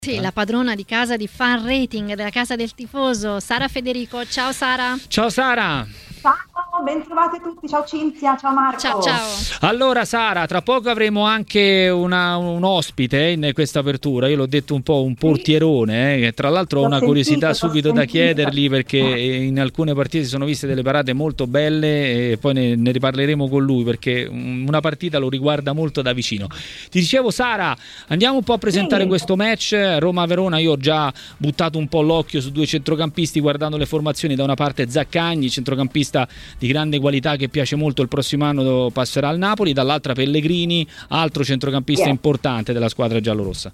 Sì, la padrona di casa di Fan Rating della Casa del Tifoso, Sara Federico. Ciao Sara. Ciao Sara. Ciao, ben trovati tutti. Ciao Cinzia, ciao Marco. Ciao. Allora Sara, tra poco avremo anche un ospite in questa apertura. Io l'ho detto un po' un portierone, che tra l'altro ho una curiosità subito da chiedergli, perché in alcune partite si sono viste delle parate molto belle e poi ne riparleremo con lui, perché una partita lo riguarda molto da vicino. Ti dicevo Sara, andiamo un po' a presentare questo match Roma-Verona. Io ho già buttato un po' l'occhio su due centrocampisti guardando le formazioni. Da una parte Zaccagni, centrocampista di grande qualità che piace molto, il prossimo anno passerà al Napoli, dall'altra Pellegrini, altro centrocampista importante della squadra giallorossa.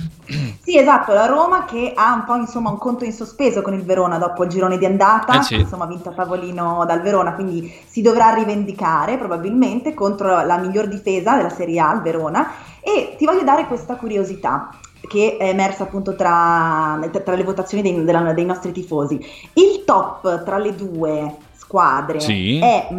Sì, esatto, la Roma che ha un po' un conto in sospeso con il Verona dopo il girone di andata, ha vinto a tavolino dal Verona, quindi si dovrà rivendicare probabilmente contro la miglior difesa della Serie A, il Verona. E ti voglio dare questa curiosità che è emersa appunto tra le votazioni dei nostri tifosi. Il top tra le due squadre è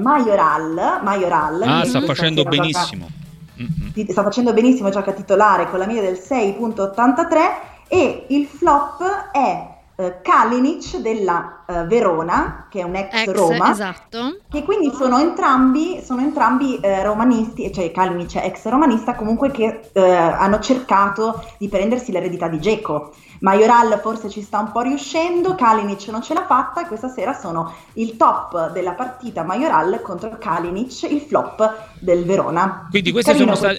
Majoral. Sta facendo benissimo. Sta facendo benissimo, gioca titolare con la media del 6,83, e il flop è Kalinic della Verona, che è un ex Roma, esatto, che quindi sono entrambi romanisti, cioè Kalinic è ex romanista, comunque che hanno cercato di prendersi l'eredità di Dzeko. Majoral forse ci sta un po' riuscendo, Kalinic non ce l'ha fatta, e questa sera sono il top della partita Majoral contro Kalinic, il flop del Verona. Quindi queste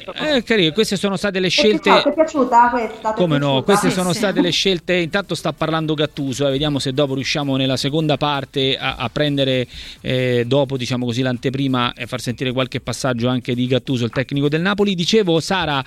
sono state le scelte. Ti è piaciuta questa? Come no? Queste sono state le scelte. Intanto sta parlando Gattuso, vediamo se dopo riusciamo nella seconda parte a prendere dopo, diciamo così, l'anteprima e far sentire qualche passaggio anche di Gattuso, il tecnico del Napoli. Dicevo Sara,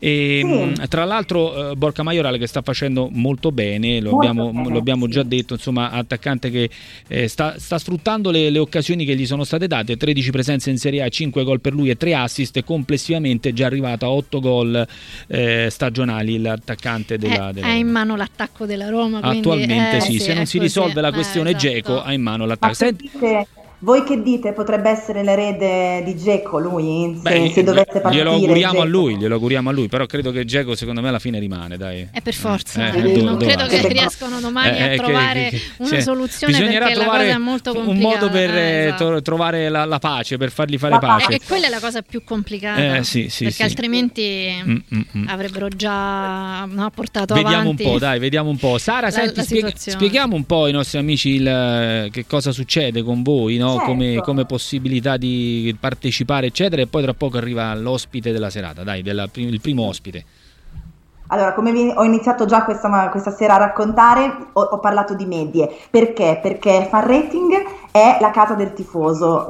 tra l'altro Borja Majoral che sta facendo molto bene, lo abbiamo già detto, insomma, attaccante che sta sfruttando le occasioni che gli sono state date, 13 presenze in Serie A, 5 gol per lui e 3 assist, e complessivamente è già arrivato a 8 gol stagionali l'attaccante della ha in mano l'attacco della Roma, attualmente se non si risolve la questione Dzeko, ha in mano l'attacco. Voi che dite? Potrebbe essere l'erede di Dzeko lui? Se dovesse partire? Glielo auguriamo a lui, però credo che Dzeko secondo me alla fine rimane, dai. È per forza. Non credo che riescano domani a trovare una soluzione, bisognerà perché trovare la cosa è molto complicata. Un modo per trovare la pace, per fargli fare pace. E quella è la cosa più complicata, perché altrimenti avrebbero già portato avanti. Vediamo un po'. Sara, senti, spieghiamo un po' ai nostri amici che cosa succede con voi, no? Certo. Come possibilità di partecipare eccetera, e poi tra poco arriva l'ospite della serata, il primo ospite. Allora, come ho iniziato già questa sera a raccontare, ho parlato di medie. Perché? Perché Fan Rating è la casa del tifoso,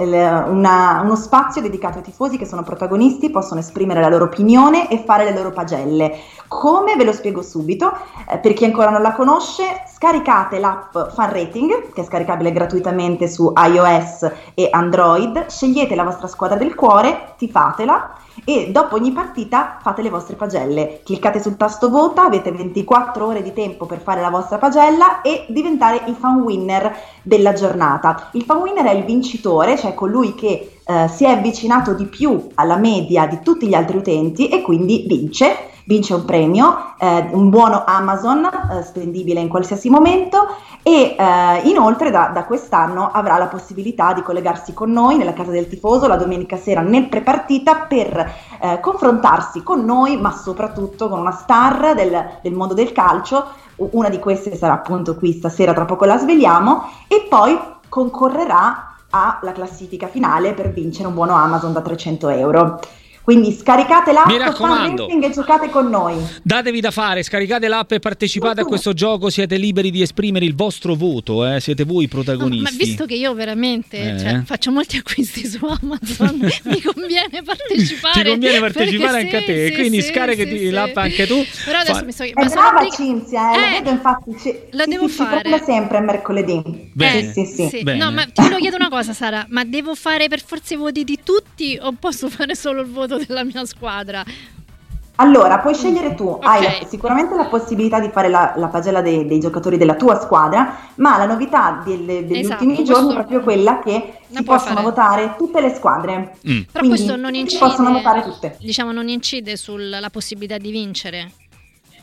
uno spazio dedicato ai tifosi che sono protagonisti, possono esprimere la loro opinione e fare le loro pagelle. Come? Ve lo spiego subito. Per chi ancora non la conosce, scaricate l'app Fan Rating, che è scaricabile gratuitamente su iOS e Android, scegliete la vostra squadra del cuore, tifatela, e dopo ogni partita fate le vostre pagelle. Cliccate sul tasto vota, avete 24 ore di tempo per fare la vostra pagella e diventare il fan winner della giornata. Il fan winner è il vincitore, cioè colui che si è avvicinato di più alla media di tutti gli altri utenti e quindi vince un premio, un buono Amazon spendibile in qualsiasi momento, e inoltre da quest'anno avrà la possibilità di collegarsi con noi nella Casa del Tifoso la domenica sera nel prepartita per confrontarsi con noi, ma soprattutto con una star del mondo del calcio. Una di queste sarà appunto qui stasera, tra poco la sveliamo, e poi concorrerà alla classifica finale per vincere un buono Amazon da 300 euro. Quindi scaricate l'app Fan Rating e giocate con noi. Datevi da fare, scaricate l'app e partecipate a questo gioco, siete liberi di esprimere il vostro voto, siete voi i protagonisti. Ma visto che io veramente faccio molti acquisti su Amazon, mi conviene partecipare. Ti conviene partecipare anche a te, quindi scaricati l'app anche tu. Però adesso mi sto... È brava Cinzia, lo vedo, infatti lo devo fare. Come sempre mercoledì. Bene. Sì. Bene. No, ma ti volevo chiedere una cosa, Sara, ma devo fare per forza i voti di tutti o posso fare solo il voto della mia squadra? Allora, puoi scegliere tu, hai sicuramente la possibilità di fare la pagella dei giocatori della tua squadra, ma la novità degli ultimi giorni è proprio quella che si possono votare tutte le squadre. Però quindi questo non incide, possono votare tutte. Diciamo, non incide sulla possibilità di vincere.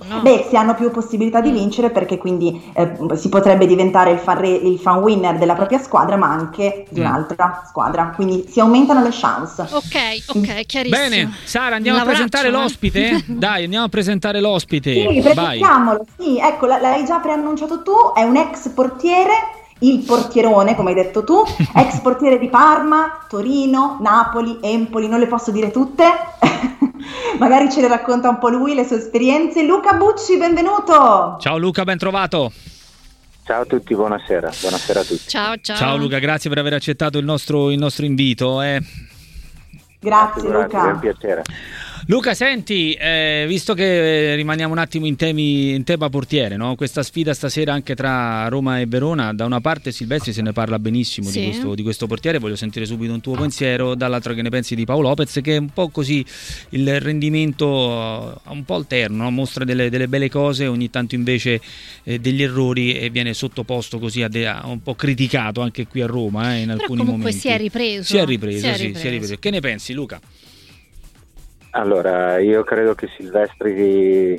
no? Beh, si hanno più possibilità di vincere, perché quindi si potrebbe diventare il fan winner della propria squadra, ma anche di un'altra squadra, quindi si aumentano le chance. Ok, chiarissimo. Bene, Sara, andiamo a presentare l'ospite? Dai, andiamo a presentare l'ospite. Sì, presentiamolo. Sì, ecco, l'hai già preannunciato tu, è un ex portiere, il portierone, come hai detto tu, ex portiere di Parma, Torino, Napoli, Empoli, non le posso dire tutte, magari ce le racconta un po' lui, le sue esperienze. Luca Bucci, benvenuto! Ciao Luca, ben trovato! Ciao a tutti, buonasera a tutti. Ciao Luca, grazie per aver accettato il nostro invito. Grazie Luca. È un piacere. Luca, senti, visto che rimaniamo un attimo in tema portiere, no? Questa sfida stasera anche tra Roma e Verona, da una parte Silvestri se ne parla benissimo di questo portiere, voglio sentire subito un tuo pensiero, dall'altra che ne pensi di Paolo Lopez, che è un po' così il rendimento un po' alterno, no? Mostra delle belle cose, ogni tanto invece degli errori, e viene sottoposto così a un po' criticato anche qui a Roma in alcuni momenti. Comunque si è ripreso. Che ne pensi, Luca? Allora, io credo che Silvestri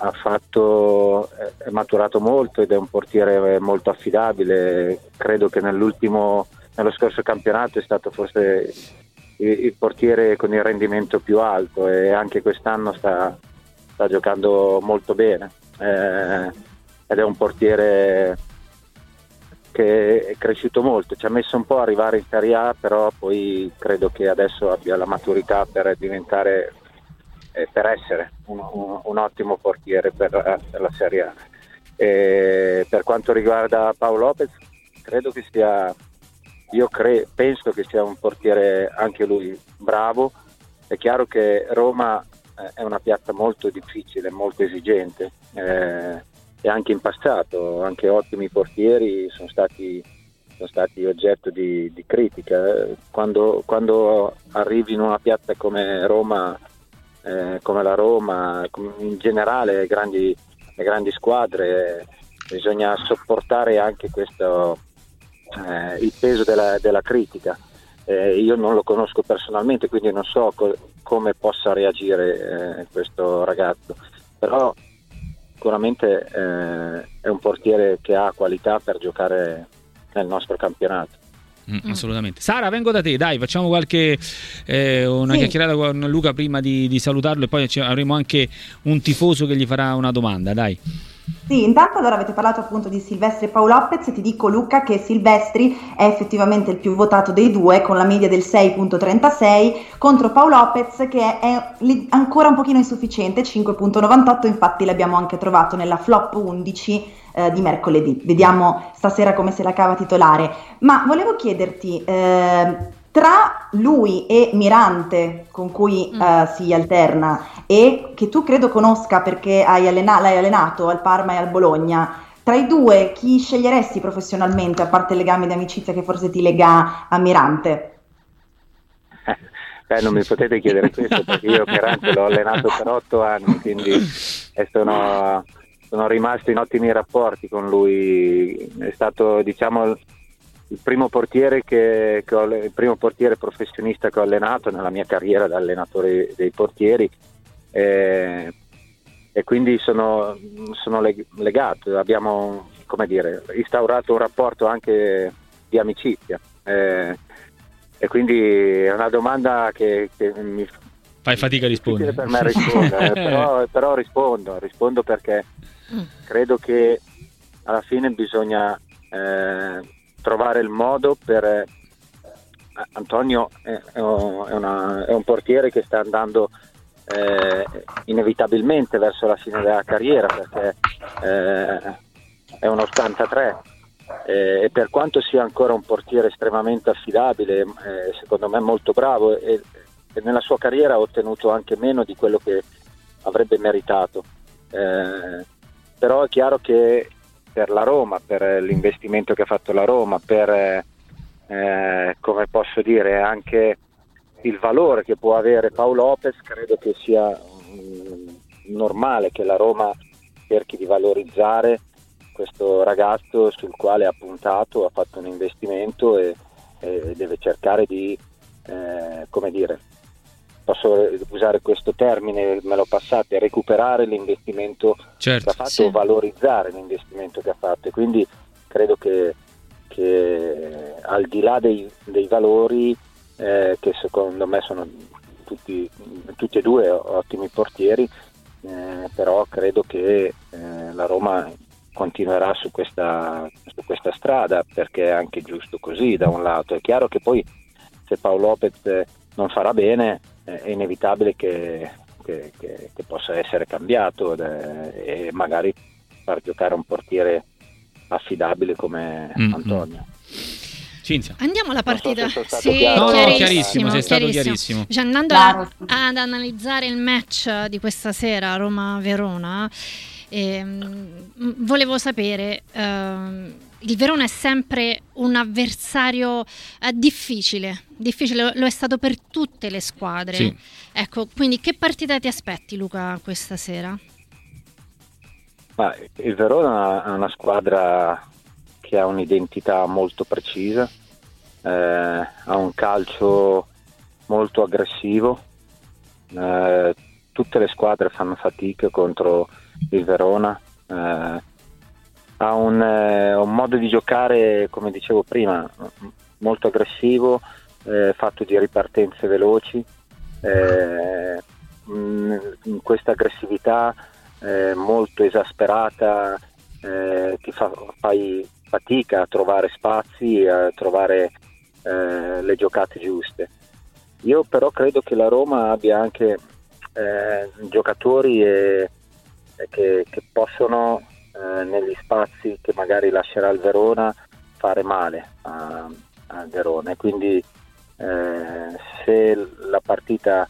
è maturato molto ed è un portiere molto affidabile. Credo che nello scorso campionato è stato forse il portiere con il rendimento più alto, e anche quest'anno sta giocando molto bene, ed è un portiere che è cresciuto molto, ci ha messo un po' a arrivare in Serie A, però poi credo che adesso abbia la maturità per essere un ottimo portiere per la Serie A. E per quanto riguarda Paolo Lopez, penso che sia un portiere anche lui bravo. È chiaro che Roma è una piazza molto difficile, molto esigente, e anche in passato anche ottimi portieri sono stati oggetto di critica. Quando arrivi in una piazza come Roma, come la Roma, in generale le grandi squadre, bisogna sopportare anche questo, il peso della critica. Io non lo conosco personalmente, quindi non so come possa reagire questo ragazzo, però sicuramente è un portiere che ha qualità per giocare nel nostro campionato. Assolutamente. Sara, vengo da te, dai, facciamo una chiacchierata con Luca prima di salutarlo, e poi avremo anche un tifoso che gli farà una domanda, dai. Sì, intanto allora avete parlato appunto di Silvestri e Paolo Lopez, e ti dico Luca che Silvestri è effettivamente il più votato dei due, con la media del 6.36, contro Paolo Lopez che è ancora un pochino insufficiente, 5.98, infatti l'abbiamo anche trovato nella flop 11 di mercoledì. Vediamo stasera come se la cava titolare. Ma volevo chiederti, tra lui e Mirante, con cui si alterna, e che tu credo conosca perché l'hai allenato al Parma e al Bologna, tra i due chi sceglieresti professionalmente, a parte il legame di amicizia che forse ti lega a Mirante? Non mi potete chiedere questo, perché io Mirante l'ho allenato per 8 anni, quindi sono rimasto in ottimi rapporti con lui. È stato, diciamo, il primo portiere il primo portiere professionista che ho allenato nella mia carriera da allenatore dei portieri, e quindi sono legato. Abbiamo, come dire, instaurato un rapporto anche di amicizia, e quindi è una domanda che mi fai fatica a rispondere. Per me rispondere, però rispondo perché credo che alla fine bisogna trovare il modo per Antonio è un portiere che sta andando inevitabilmente verso la fine della carriera, perché è un 83, e per quanto sia ancora un portiere estremamente affidabile, secondo me molto bravo, e nella sua carriera ha ottenuto anche meno di quello che avrebbe meritato, però è chiaro che per la Roma, per l'investimento che ha fatto la Roma, per come posso dire anche il valore che può avere Paolo Lopez, credo che sia normale che la Roma cerchi di valorizzare questo ragazzo sul quale ha puntato, ha fatto un investimento, e deve cercare di come dire, posso usare questo termine, me lo passate, recuperare l'investimento che ha fatto, o valorizzare l'investimento che ha fatto, e quindi credo che al di là dei valori, che secondo me sono tutti e due ottimi portieri, però credo che la Roma continuerà su questa strada, perché è anche giusto così. Da un lato è chiaro che poi se Paolo Lopez non farà bene è inevitabile che possa essere cambiato e magari far giocare un portiere affidabile come Antonio. Cinzia. Andiamo alla partita. Chiarissimo, sei stato chiarissimo. Cioè, andando ad analizzare il match di questa sera, Roma-Verona, volevo sapere, il Verona è sempre un avversario difficile, lo è stato per tutte le squadre. Sì. Ecco, quindi che partita ti aspetti, Luca, questa sera? Il Verona è una squadra che ha un'identità molto precisa, ha un calcio molto aggressivo, tutte le squadre fanno fatica contro il Verona, ha un modo di giocare, come dicevo prima, molto aggressivo, fatto di ripartenze veloci, questa aggressività molto esasperata, ti fai fatica a trovare spazi, a trovare le giocate giuste. Io però credo che la Roma abbia anche giocatori che possono negli spazi che magari lascerà il Verona fare male al Verona, e quindi se la partita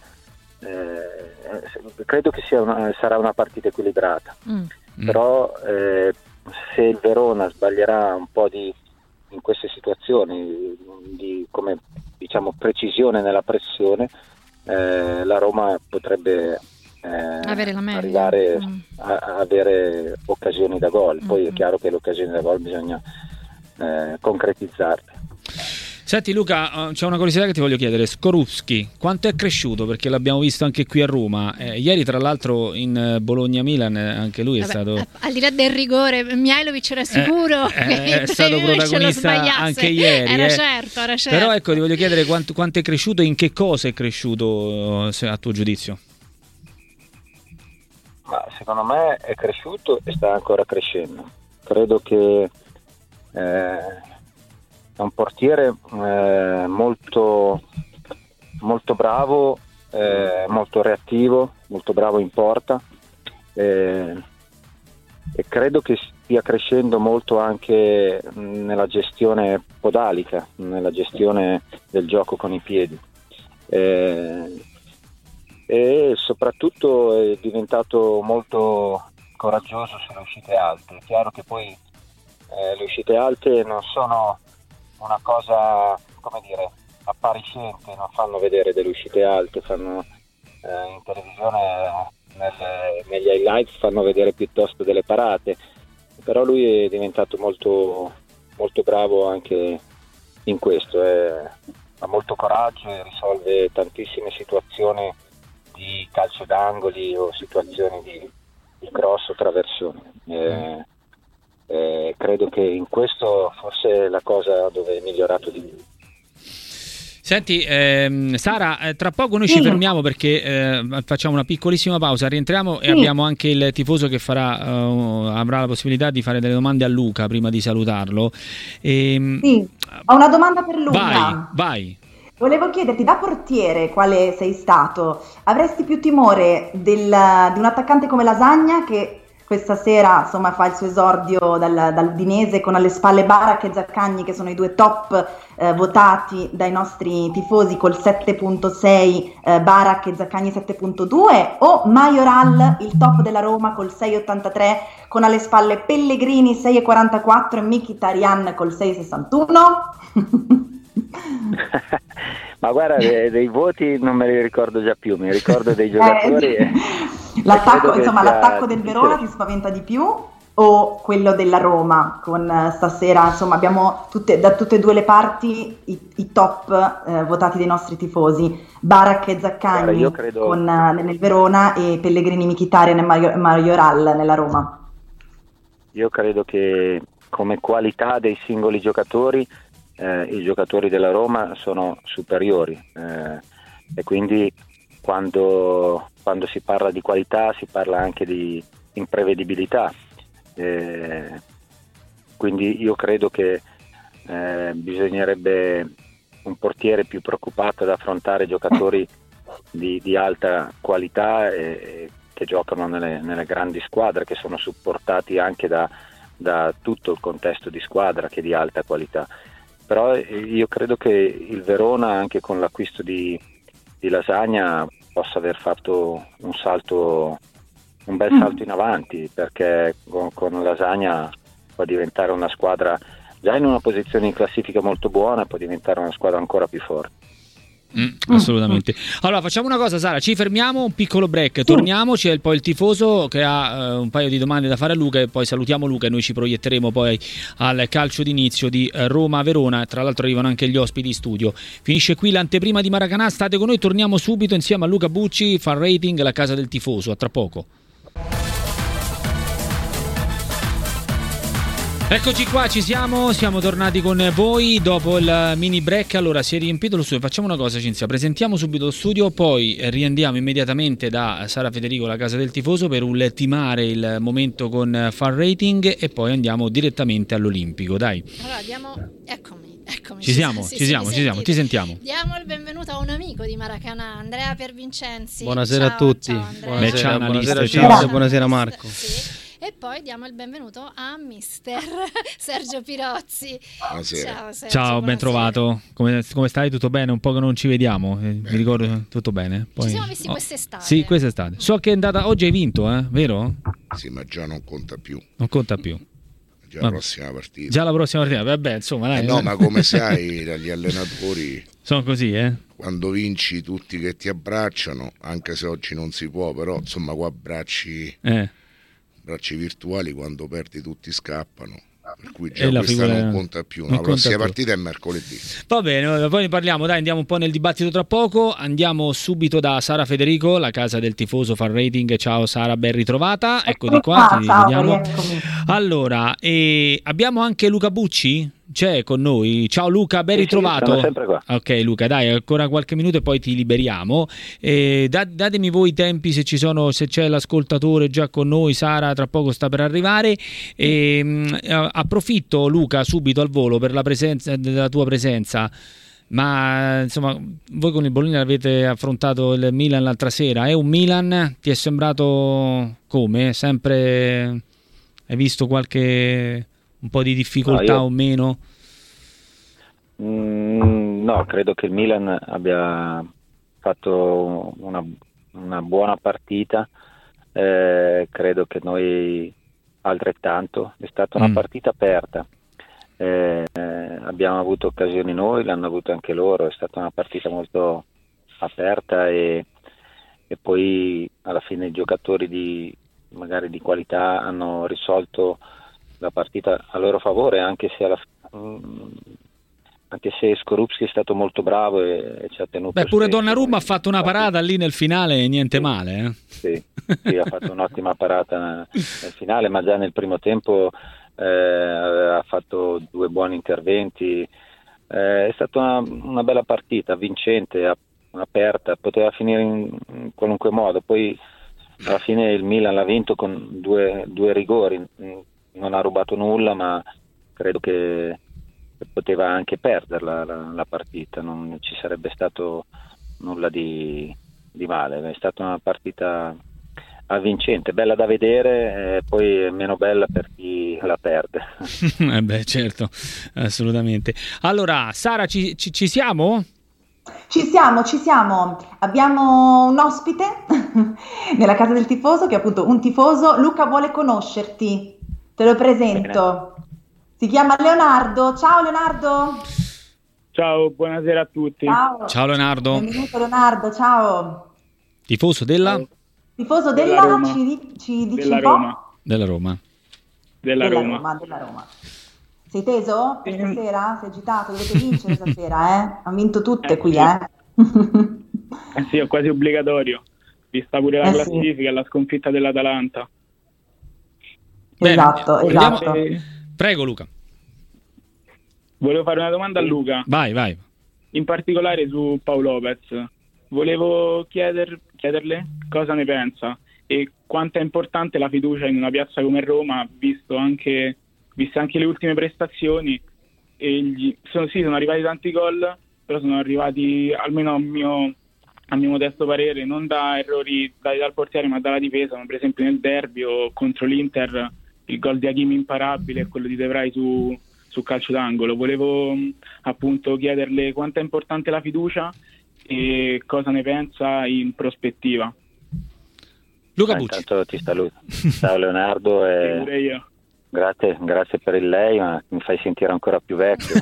credo che sarà una partita equilibrata, però se il Verona sbaglierà un po' in queste situazioni di, come diciamo, precisione nella pressione, la Roma potrebbe arrivare a avere occasioni da gol. Poi è chiaro che le occasioni da gol bisogna concretizzarle. Senti Luca, c'è una curiosità che ti voglio chiedere. Skorupski, quanto è cresciuto? Perché l'abbiamo visto anche qui a Roma. Ieri tra l'altro in Bologna-Milan anche lui è stato... Al di là del rigore, Mihajlovic era sicuro che è stato protagonista anche ieri. Era certo. Però ecco, ti voglio chiedere quanto è cresciuto e in che cosa è cresciuto, a tuo giudizio? Ma secondo me è cresciuto e sta ancora crescendo. Credo che... è un portiere molto molto bravo, molto reattivo, molto bravo in porta, e credo che stia crescendo molto anche nella gestione podalica, nella gestione del gioco con i piedi, e soprattutto è diventato molto coraggioso sulle uscite alte. È chiaro che poi le uscite alte non sono una cosa, come dire, appariscente, non fanno vedere delle uscite alte, fanno in televisione negli highlights fanno vedere piuttosto delle parate, però lui è diventato molto molto bravo anche in questo, ha molto coraggio e risolve tantissime situazioni di calcio d'angoli o situazioni di cross o traversone. Credo che in questo forse è la cosa dove è migliorato di più. Senti Sara, tra poco noi ci fermiamo perché facciamo una piccolissima pausa, rientriamo e abbiamo anche il tifoso che avrà la possibilità di fare delle domande a Luca prima di salutarlo. Sì, ho una domanda per Luca. Vai. Volevo chiederti, da portiere quale sei stato? Avresti più timore di un attaccante come Lasagna, che questa sera insomma fa il suo esordio dall'Udinese con alle spalle Barak e Zaccagni, che sono i due top votati dai nostri tifosi col 7.6, Barak e Zaccagni 7.2, o Majoral, il top della Roma, col 6.83, con alle spalle Pellegrini 6.44 e Mkhitaryan col 6.61? Ma guarda, dei voti non me li ricordo già più, mi ricordo dei giocatori. L'attacco del Verona ti spaventa di più? o quello della Roma? Con stasera, insomma, abbiamo da tutte e due le parti i top votati dei nostri tifosi, Barak e Zaccagni nel Verona e Pellegrini Mkhitaryan e Majoral nella Roma. Io credo che come qualità dei singoli giocatori i giocatori della Roma sono superiori e quindi quando si parla di qualità si parla anche di imprevedibilità, quindi io credo che bisognerebbe un portiere più preoccupato ad affrontare giocatori di alta qualità che giocano nelle grandi squadre, che sono supportati anche da tutto il contesto di squadra che è di alta qualità. Però io credo che il Verona, anche con l'acquisto di Lasagna, possa aver fatto un bel salto in avanti, perché con Lasagna può diventare una squadra già in una posizione in classifica molto buona, può diventare una squadra ancora più forte. Assolutamente. Allora facciamo una cosa, Sara, ci fermiamo, un piccolo break, torniamo, c'è poi il tifoso che ha un paio di domande da fare a Luca e poi salutiamo Luca e noi ci proietteremo poi al calcio d'inizio di Roma-Verona. Tra l'altro arrivano anche gli ospiti in studio. Finisce qui l'anteprima di Maracanã, state con noi, torniamo subito insieme a Luca Bucci, Fan Rating, la casa del tifoso. A tra poco. Eccoci qua, ci siamo tornati con voi dopo il mini break. Allora, si è riempito lo studio, facciamo una cosa, Cinzia, presentiamo subito lo studio, poi riandiamo immediatamente da Sara Federico, la casa del tifoso, per ultimare il momento con Fan Rating e poi andiamo direttamente all'Olimpico, dai. Allora, eccomi. Ci siamo, ti sentiamo. Diamo il benvenuto a un amico di Maracanã, Andrea Piervincenzi. Buonasera a tutti. Ciao, Buonasera Marco. Sì. E poi diamo il benvenuto a mister Sergio Pirozzi. Buonasera. Ciao, Sergio, ciao, ben trovato. Come stai? Tutto bene? Un po' che non ci vediamo. Mi ricordo tutto bene. Poi... Ci siamo visti quest'estate. Sì, quest'estate. So che è andata. Oggi hai vinto, vero? Sì, ma già non conta più. Non conta più. Già la prossima partita. Già la prossima partita. Vabbè, insomma, dai. No, ma come sai, gli allenatori sono così, quando vinci tutti che ti abbracciano, anche se oggi non si può, però insomma qua bracci virtuali, quando perdi tutti scappano, per cui già questa non conta più, la prossima partita è mercoledì. Va bene, poi ne parliamo, dai, andiamo un po' nel dibattito tra poco. Andiamo subito da Sara Federico, la casa del tifoso Fan Rating. Ciao Sara, ben ritrovata, eccoti qua, ti vediamo. Allora, abbiamo anche Luca Bucci, c'è con noi. Ciao Luca, ben ritrovato. Sono sempre qua. Ok Luca, dai, ancora qualche minuto e poi ti liberiamo. Datemi voi i tempi, se c'è l'ascoltatore già con noi. Sara tra poco sta per arrivare. Approfitto Luca subito al volo per della tua presenza. Ma insomma, voi con il Bologna avete affrontato il Milan l'altra sera. È un Milan, ti è sembrato come? Sempre hai visto un po' di difficoltà o meno? No, credo che il Milan abbia fatto una buona partita, credo che noi altrettanto. È stata una partita aperta, abbiamo avuto occasioni noi, l'hanno avuto anche loro, è stata una partita molto aperta e poi alla fine i giocatori magari di qualità hanno risolto la partita a loro favore, anche se Skorupski è stato molto bravo e ci ha tenuto. Beh, pure Donnarumma ha fatto una parata lì nel finale, niente male. Sì, ha fatto un'ottima parata nel finale, ma già nel primo tempo ha fatto 2 buoni interventi. È stata una bella partita, vincente, aperta, poteva finire in qualunque modo. Poi alla fine il Milan l'ha vinto con due rigori, non ha rubato nulla, ma credo che poteva anche perderla la partita, non ci sarebbe stato nulla di male. È stata una partita avvincente, bella da vedere, poi meno bella per chi la perde. Beh, certo, assolutamente. Allora, Sara, ci siamo? Ci siamo. Abbiamo un ospite nella casa del tifoso, che è appunto un tifoso. Luca vuole conoscerti, te lo presento. Bene. Si chiama Leonardo. Ciao Leonardo. Ciao, buonasera a tutti. Ciao Leonardo. Benvenuto Leonardo, ciao. Tifoso della? Tifoso della Roma. Ci dici della un po'? Roma. Della Roma. della Roma. Della Roma. Sei teso questa sera? Sei agitato? Dovete vincere stasera, eh? Hanno vinto tutte qui, sì. Sì, è quasi obbligatorio, vista pure la classifica e la sconfitta dell'Atalanta. Esatto. Prego Luca. Volevo fare una domanda a Luca. Vai. In particolare su Paolo Lopez. Volevo chiederle cosa ne pensa e quanto è importante la fiducia in una piazza come Roma, viste anche le ultime prestazioni. Sono arrivati tanti gol, però sono arrivati, almeno a mio modesto parere, non da errori dati dal portiere ma dalla difesa, come per esempio nel derby o contro l'Inter il gol di Hakimi imparabile e quello di De Vrij su calcio d'angolo. Volevo appunto chiederle quanto è importante la fiducia e cosa ne pensa in prospettiva. Luca Bucci. Intanto ti saluto. Ciao Leonardo e grazie per il lei, ma mi fai sentire ancora più vecchio.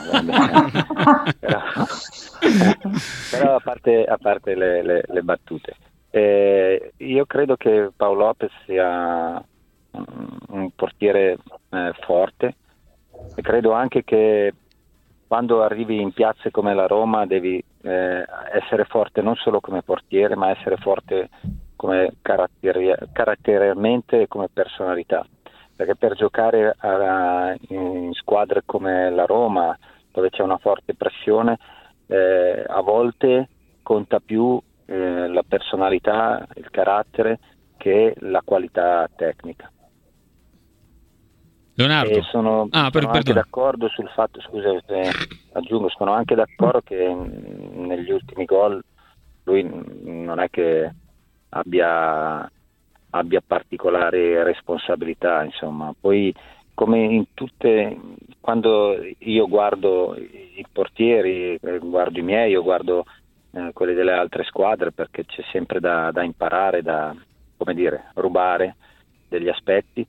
però a parte le battute, io credo che Paolo Lopez sia un portiere forte e credo anche che quando arrivi in piazze come la Roma devi essere forte non solo come portiere, ma essere forte come caratterialmente e come personalità, perché per giocare in squadre come la Roma, dove c'è una forte pressione, a volte conta più la personalità, il carattere, che la qualità tecnica. Leonardo. E sono anche d'accordo sul fatto, scusa se aggiungo, sono anche d'accordo che negli ultimi gol lui non è che abbia particolari responsabilità, insomma. Poi come in tutte, quando io guardo i portieri, guardo i miei, io guardo quelli delle altre squadre, perché c'è sempre da imparare, da, come dire, rubare degli aspetti.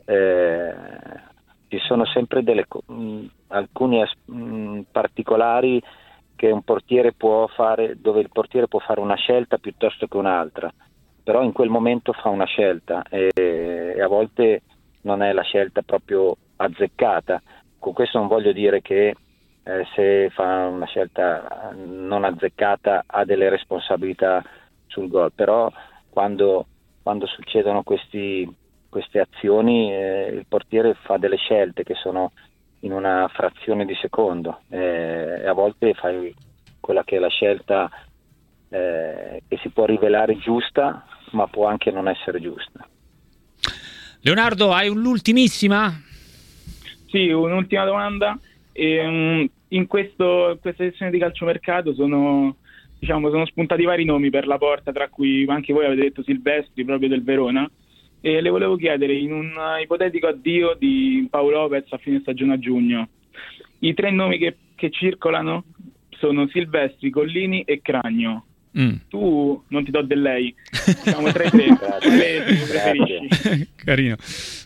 Ci sono sempre alcuni particolari che un portiere può fare, dove il portiere può fare una scelta piuttosto che un'altra, però in quel momento fa una scelta e a volte non è la scelta proprio azzeccata. Con questo non voglio dire che se fa una scelta non azzeccata ha delle responsabilità sul gol, però quando succedono queste azioni il portiere fa delle scelte che sono in una frazione di secondo e a volte fai quella che è la scelta che si può rivelare giusta, ma può anche non essere giusta. Leonardo, hai l'ultimissima? Sì, un'ultima domanda. In questa sessione di calciomercato sono spuntati vari nomi per la porta, tra cui anche voi avete detto Silvestri, proprio del Verona, e le volevo chiedere, in un ipotetico addio di Paolo Lopez a fine stagione a giugno, i 3 nomi che circolano sono Silvestri, Collini e Cragno. Tu non ti do del lei, diciamo 3-3. Quale preferisci? Carino.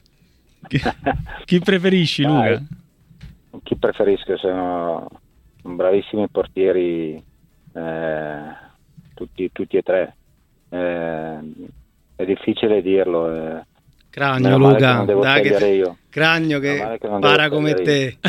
Chi preferisci, Luca? Chi preferisco? Sono bravissimi portieri, tutti e 3. È difficile dirlo. Cragno, Luca, dai io. Cragno che para come te.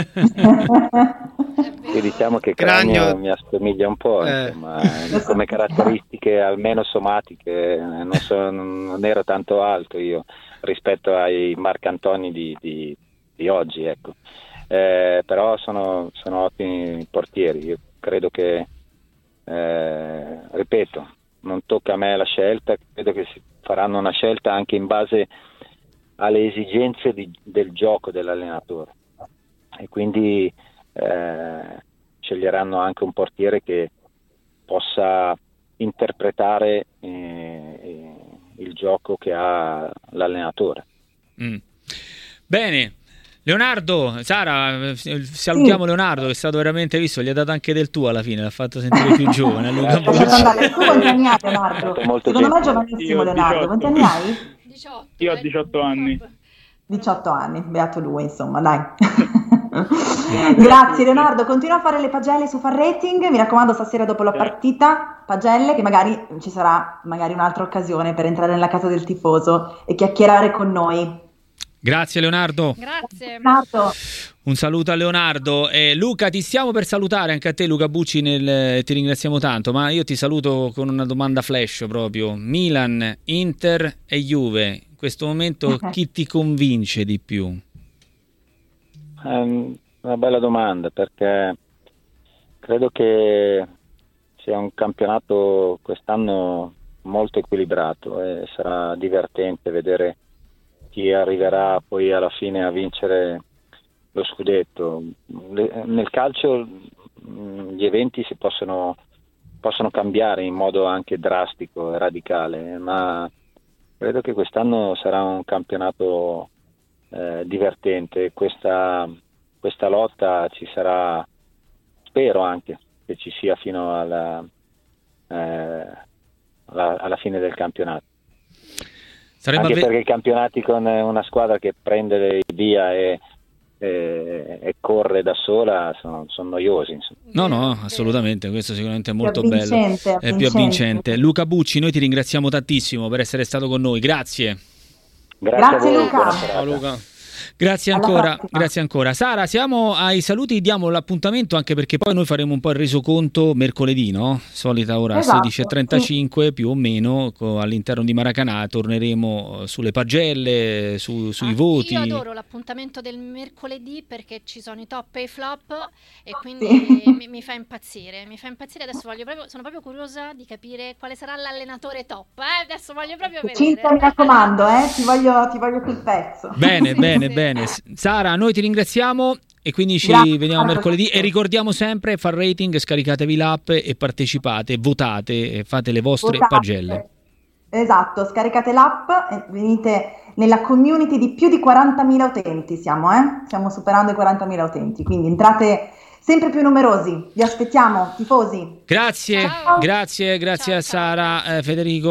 E diciamo che Cragno mi assomiglia un po', insomma, come caratteristiche almeno somatiche. Non ero tanto alto io rispetto ai Marcantoni di oggi, ecco. Però sono ottimi portieri. Io credo che, ripeto, non tocca a me la scelta, credo che si faranno una scelta anche in base alle esigenze del gioco dell'allenatore e quindi sceglieranno anche un portiere che possa interpretare il gioco che ha l'allenatore. Bene. Leonardo, Sara, salutiamo Leonardo, che è stato veramente visto, gli ha dato anche del tuo alla fine, l'ha fatto sentire più giovane. Tu quanti anni hai, Leonardo? Secondo me è giovanissimo Leonardo, quanti anni hai? 18. Io ho 18 anni. 18 anni, beato lui, insomma, dai. Grazie Leonardo, continua a fare le pagelle su Farrating, mi raccomando stasera dopo la partita, pagelle, che magari ci sarà un'altra occasione per entrare nella casa del tifoso e chiacchierare con noi. Grazie Leonardo. Grazie. Un saluto a Leonardo. Luca, ti stiamo per salutare, anche a te Luca Bucci, ti ringraziamo tanto, ma io ti saluto con una domanda flash proprio. Milan, Inter e Juve, in questo momento chi ti convince di più? Una bella domanda, perché credo che sia un campionato quest'anno molto equilibrato e sarà divertente vedere chi arriverà poi alla fine a vincere lo scudetto. Nel calcio gli eventi si possono cambiare in modo anche drastico e radicale, ma credo che quest'anno sarà un campionato divertente. Questa lotta ci sarà, spero anche che ci sia fino alla fine del campionato. Anche perché i campionati con una squadra che prende via e corre da sola sono noiosi, insomma. No, assolutamente, questo sicuramente è molto bello, è più avvincente. Luca Bucci, noi ti ringraziamo tantissimo per essere stato con noi, grazie a voi, Luca. Ciao Luca. Grazie ancora. Sara, siamo ai saluti, diamo l'appuntamento anche perché poi noi faremo un po' il resoconto mercoledì, no? Solita ora, esatto, 16:35 sì, più o meno, all'interno di Maracanã torneremo sulle pagelle, sui voti. Io adoro l'appuntamento del mercoledì perché ci sono i top e i flop e quindi mi fa impazzire. Adesso sono proprio curiosa di capire quale sarà l'allenatore top. Adesso voglio proprio vedere. Cinta, mi raccomando, ti voglio quel pezzo. Bene. Sara, noi ti ringraziamo e quindi ci vediamo mercoledì e ricordiamo sempre: Fan Rating, scaricatevi l'app e partecipate, votate e fate le vostre pagelle. Esatto, scaricate l'app e venite nella community di più di 40.000 utenti, stiamo superando i 40.000 utenti, quindi entrate sempre più numerosi, vi aspettiamo, tifosi. Grazie a Sara, Federico.